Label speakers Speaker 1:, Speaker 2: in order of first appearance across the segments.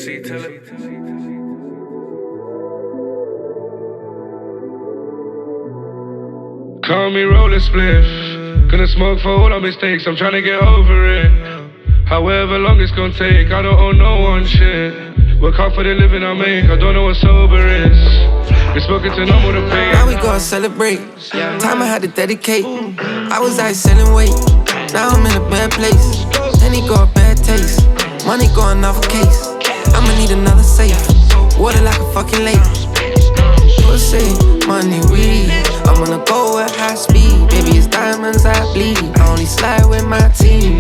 Speaker 1: Quincy, tell it. Call me roller spliff. Gonna smoke for all our mistakes, I'm tryna get over it. However long it's gonna take, I don't owe no one shit. Work hard for the living I make, I don't know what sober is. Been spoken to no more to pay.
Speaker 2: Now we gotta celebrate. Time I had to dedicate. I was out selling weight. Now I'm in a bad place. Then he got a bad taste. Money got another case. I'ma need another safe. Water like a fucking lake. Pussy, money, weed. I'm gonna go at high speed. Baby, it's diamonds I bleed. I only slide with my team.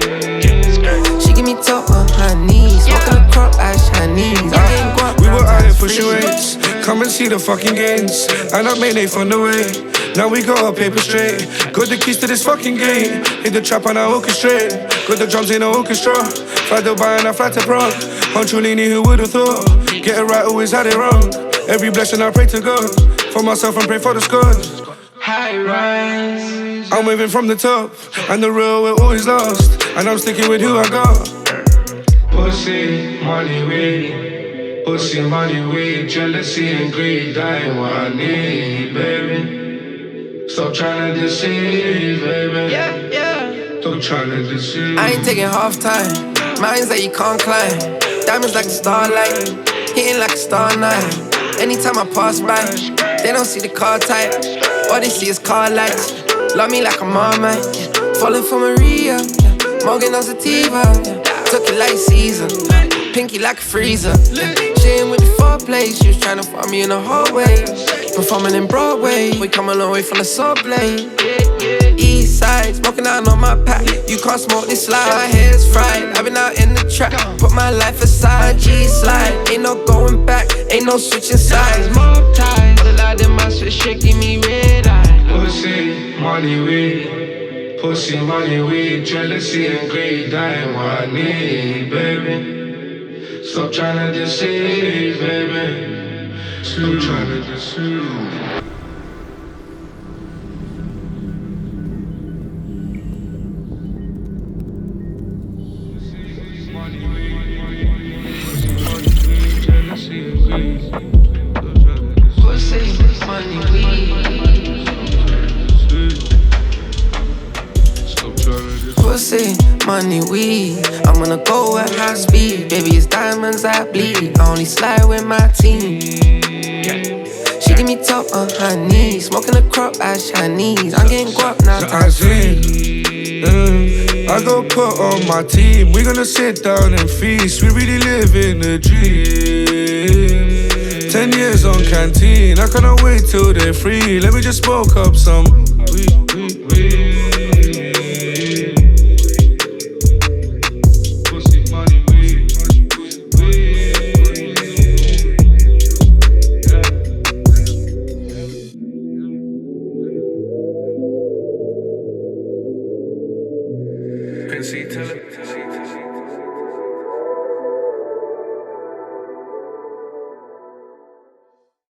Speaker 2: She give me top on her knees. Smoking a crop like Chinese. I ain't guap.
Speaker 1: We were out here pushing weights. Come and see the fucking gains. And I made it from the way. Now we got our paper straight. Got the keys to this fucking gate. Hit the trap and I orchestrate. Got the drums in the orchestra. Fly Dubai and I fly to Prague. On Trulini, who would've thought? Get it right, always had it wrong. Every blessing I pray to God. For myself and pray for the squad.
Speaker 2: High rise.
Speaker 1: I'm waving from the top. And the real we're always lost. And I'm sticking with who I got. Pussy, money, weed. Pussy, money, weed. Jealousy and greed. That ain't what I need, baby. Stop trying to deceive, baby.
Speaker 2: Yeah.
Speaker 1: Stop trying to deceive.
Speaker 2: I ain't taking half time. Mines that you can't climb. Diamonds like a starlight. Hitting like a star night. Anytime I pass by, they don't see the car type. All they see is car lights. Love me like a Marmite. Falling for Maria. Morgan on sativa. Took it like Caesar. Pinky like a freezer. She ain't with the foreplay. She was trying to find me in the hallway. Performing in Broadway. We come a long way from the subway. East side, smoking out on my pack. You can't smoke this slide, my head's fried. I've been out in the trap, put my life aside. G-slide, ain't no going back, ain't no switching sides. More ties, all the light in my switch shit give me red eye.
Speaker 1: Pussy, money, weed. Pussy, money, weed. Jealousy and greed, that ain't what I need, baby. Stop trying to deceive, baby. Stop trying to deceive.
Speaker 2: Pussy, money, weed. Pussy, money, weed. I'm gonna go at high speed. Baby, it's diamonds I bleed. I only slide with my team. She give me top on her knees. Smoking a crop like Chinese. I'm getting guap now.
Speaker 1: I go put on my team. We gonna sit down and feast. We really live in a dream. 10 years on canteen. I cannot wait till they're free. Let me just smoke up some weed. Pussy, money, weed. Quincy, tell it.